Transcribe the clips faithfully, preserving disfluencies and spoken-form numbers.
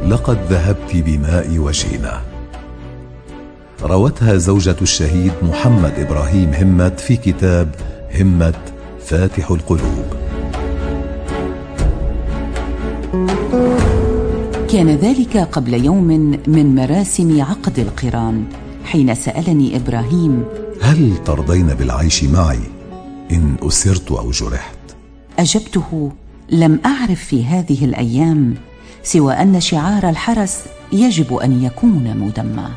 لقد ذهبت بماء وجهنا، روتها زوجة الشهيد محمد إبراهيم همت في كتاب همة فاتح القلوب. كان ذلك قبل يوم من مراسم عقد القران، حين سألني إبراهيم: هل ترضين بالعيش معي إن أسرت أو جرحت؟ أجبته: لم أعرف في هذه الأيام سوى أن شعار الحرس يجب أن يكون مدمى.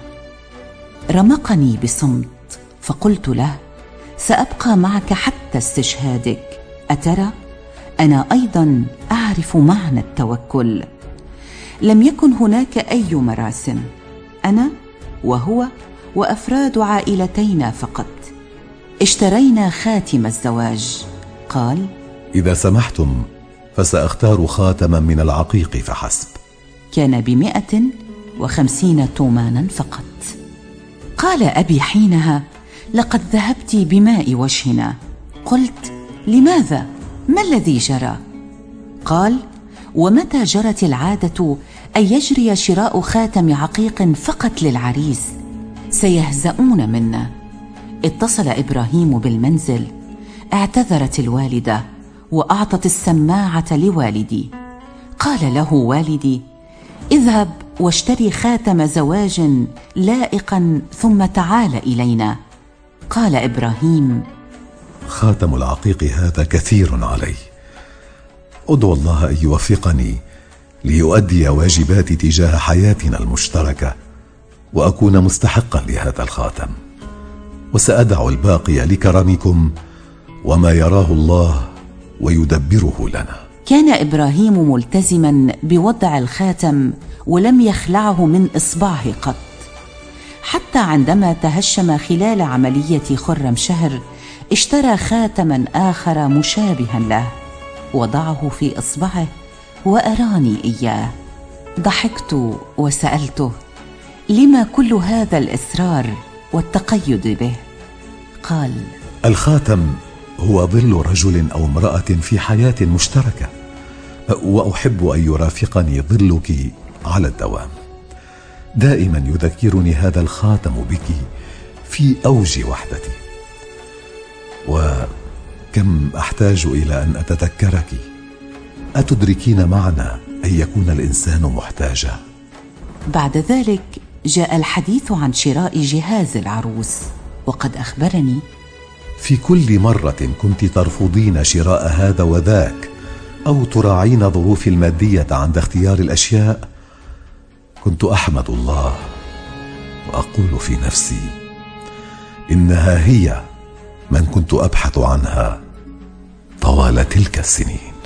رمقني بصمت، فقلت له: سأبقى معك حتى استشهادك. أترى أنا أيضا أعرف معنى التوكل. لم يكن هناك أي مراسم، أنا وهو وأفراد عائلتينا فقط. اشترينا خاتم الزواج. قال: إذا سمحتم فسأختار خاتما من العقيق فحسب. كان بمئة وخمسين تومانا فقط. قال أبي حينها: لقد ذهبت بماء وجهنا. قلت: لماذا؟ ما الذي جرى؟ قال: ومتى جرت العادة أن يجري شراء خاتم عقيق فقط للعريس سيهزؤون منا. اتصل إبراهيم بالمنزل، اعتذرت الوالدة وأعطت السماعة لوالدي. قال له والدي: اذهب واشتري خاتم زواج لائقا ثم تعال إلينا. قال إبراهيم: خاتم العقيق هذا كثير علي، أدعو الله أن يوفقني ليؤدي واجباتي تجاه حياتنا المشتركة وأكون مستحقا لهذا الخاتم، وسأدع الباقي لكرمكم وما يراه الله ويدبره لنا. كان إبراهيم ملتزما بوضع الخاتم ولم يخلعه من إصبعه قط، حتى عندما تهشم خلال عملية خرم شهر اشترى خاتما آخر مشابها له، وضعه في إصبعه وأراني إياه. ضحكت وسألته: لما كل هذا الإصرار والتقيد به؟ قال: الخاتم هو ظل رجل أو امرأة في حياة مشتركة، وأحب أن يرافقني ظلك على الدوام. دائما يذكرني هذا الخاتم بك في أوج وحدتي، وكم أحتاج إلى أن أتذكرك. أتدركين معنى أن يكون الإنسان محتاجا؟ بعد ذلك جاء الحديث عن شراء جهاز العروس، وقد أخبرني: في كل مرة كنت ترفضين شراء هذا وذاك أو تراعين ظروفي المادية عند اختيار الأشياء، كنت أحمد الله وأقول في نفسي: إنها هي من كنت أبحث عنها طوال تلك السنين.